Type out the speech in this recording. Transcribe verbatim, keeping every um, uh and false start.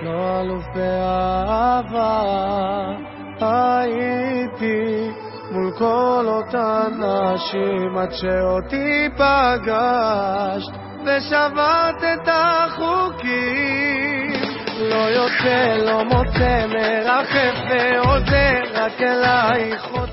לא אלוף באהבה, הייתי מול כל אותן נשים עד שאותי פגשת ושברת את החוקים. לא יוצא, לא מוצא, מרחף ועוזר, רק אלייך